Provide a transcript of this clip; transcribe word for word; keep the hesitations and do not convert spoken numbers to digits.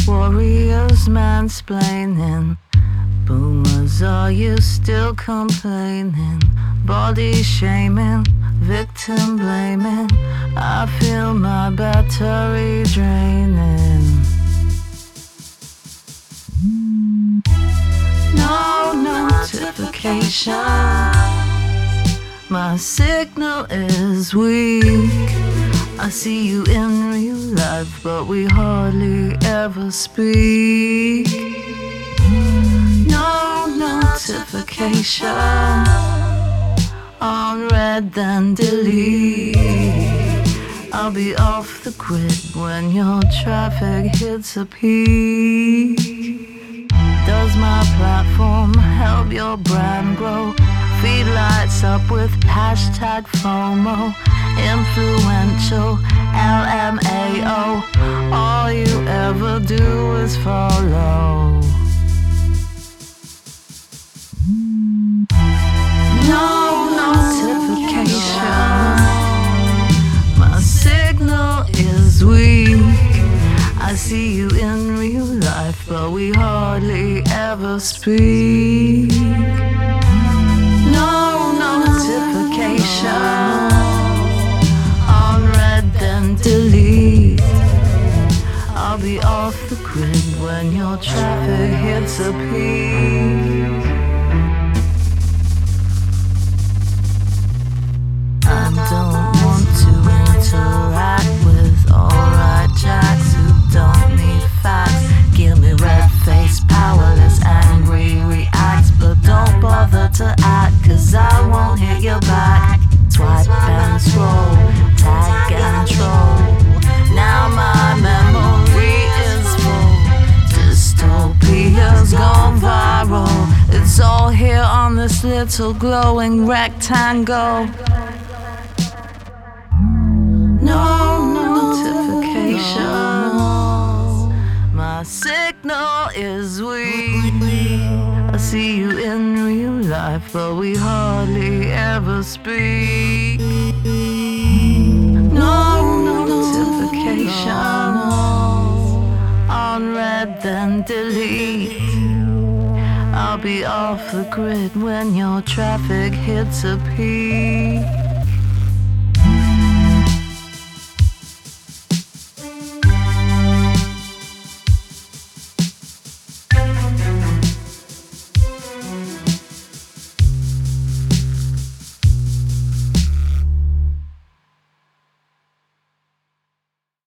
Warriors mansplaining. Boomers, are you still complaining? Body shaming, victim blaming. I feel my battery draining. No notification, my signal is weak. I see you in real life, but we hardly ever speak. No notification, on red then delete. I'll be off the grid when your traffic hits a peak. Does my platform help your brand grow? Feed lights up with hashtag FOMO. Influential, L M A O. All you ever do is follow. No notification, my signal is weak. I see you in real life, but we hardly ever speak. No notification, on red then delete. I'll be off the grid when your traffic hits a peak. I don't want to interact with alright jacks who don't need facts. Give me red face, powerless, angry reacts, but don't bother to act, cause I won't hit your back. Swipe and scroll, tag and troll. Now my memory is full. Dystopia's gone viral. It's all here on this little glowing rectangle. No notification, my signal is weak. I see you in real life, but we hardly ever speak. No notification, on red then delete. I'll be off the grid when your traffic hits a peak.